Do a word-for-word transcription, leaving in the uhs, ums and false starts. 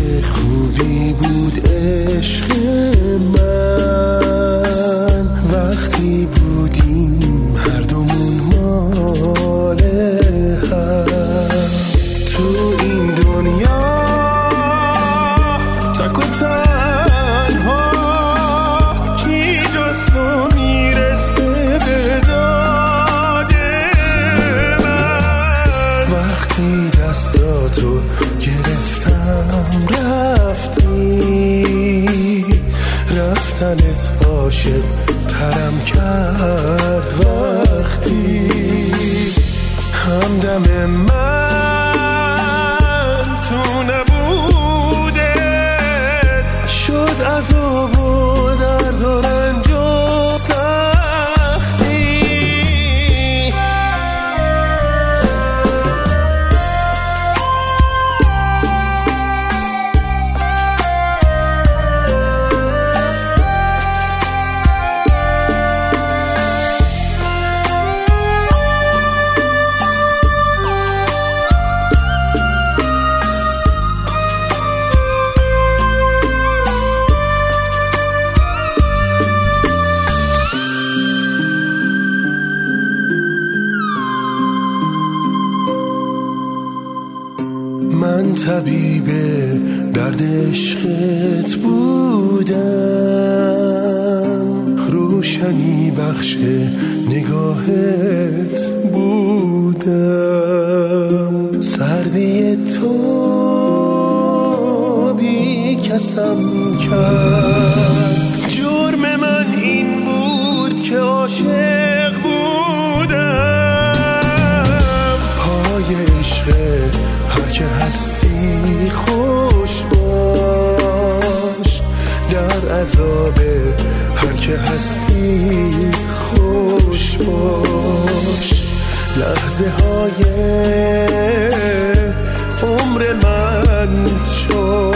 چه خوبی بود عشق من، وقتی بودیم هر دومون مال هم. تو این دنیا تک و تنها کی جز تو میرسه به داد من. وقتی دستاتو گرفتم رفتی، رفتنت عاشق ترم کرد. وقتی همدم من تو نبودت شد عذاب و درد و رنج و سختی. من طبیب درد عشقت بودم، روشنی بخش نگاهت بودم. سردی تو بی کسم کرد، جرم من این بود که عاشق بودم. پای عشق هر که هستی خوش باش، در عذاب هر که هستی خوش باش. لحظه های عمر من چون